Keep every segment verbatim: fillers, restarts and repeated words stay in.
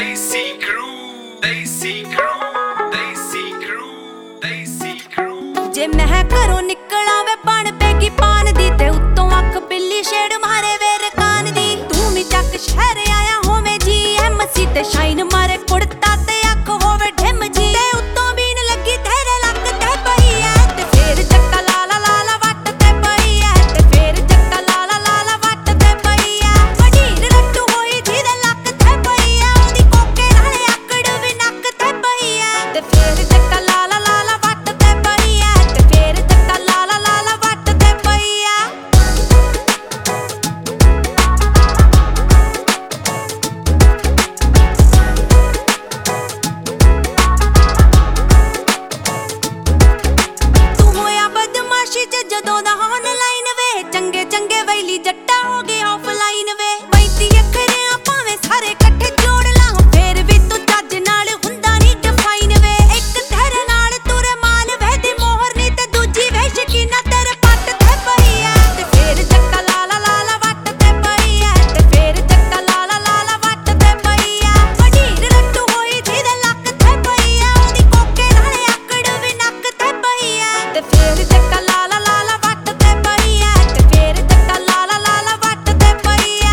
Desi crew, Desi crew, Desi crew, Desi crew। जे मैं घरों निकला वे बन पेगी पान दी ते उत्तों अख बिल्ली छेड़ मारे वे रकान दी। तू भी चक शहर आया होवे जी एम सी ते शाइन मारे कुड़ता ते अख होवे ढिम जी ते उत्तों बीन लगी तेरे लक ते पई है ते फेर चक्का लाला लाला वट ते पई है ते फेर चक्का लाला लाला वट ते पई है। वडीर रट्टू होई जी दे लक ते पई है ओदी कोके नाले आकड़ भी नक ते पई है ते फेर चक्का लाला लाला वट ते पई है ते फेर चक्का लाला लाला वट ते पई है। तू होया बदमाशी च जदों दा ऑनलाइन वे चंगे चंगे वैली जट्टा हो गए ऑफलाइन वे पैंती अखरियां भावें सारे कट्ठे जोड़ ला फेर भी तू चज नाल हुंदा नी डिफाइन वे। एक तेरे नाल तुरे माल वे दी मोहर नी ते दूजी वे शकीना तेरे पट ते पई है ते फेर चक्का लाला लाला वट ते पई है ते फेर चक्का लाला लाला वट ते पई है। वडीर रट्टू होई जी दे लक ते पई है ओदी कोके नाले आकड़ भी नक ते पई है ते फेर चक्का लाला लाला वट ते पई है ते फेर चक्का लाला लाला वट ते पई है।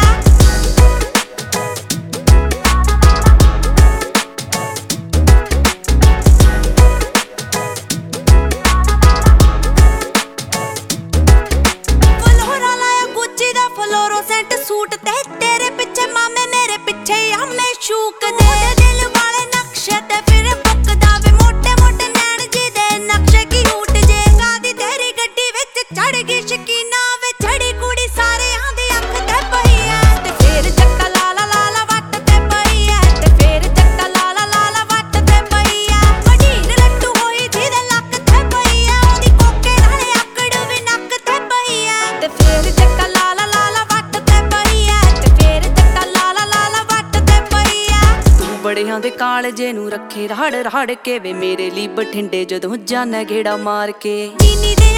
फलोरा लाया गुच्ची दा फ्लोरोसेंट सूट ते तेरे पिछे मामे मेरे पिछे हमें शूक दे दिल वाले नक्शे ते फिर बुकदा वे मोटे मोटे नैन जी दे नक्शे की ऊट जे गादी तेरी गड्डी विच चढ़ गई शकीना वे चढ़ी कुड़ी सारे आंदी अख ते पई है ते फेर चक्का लाला लाला वट ते पई है ते फेर चक्का लाला लाला वट ते पई है। वडीर लट्टू होई जी दे लक ते पई है ओदी कोके नाले आकड़ भी नक ते पई है ते फेर चक्का लाला लाला वट ते पई है ते फेर चक्का लाला लाला वट ते पई है। तू बड़ियां दे कालजे नूं रखे राड़ राड़ के वे मेरे ਲਈ ਬਠਿੰਡੇ ਜਦੋਂ ਜਾਣਾ ਗੇੜਾ ਮਾਰ ਕੇ ਨੀਨੀ ਦੇ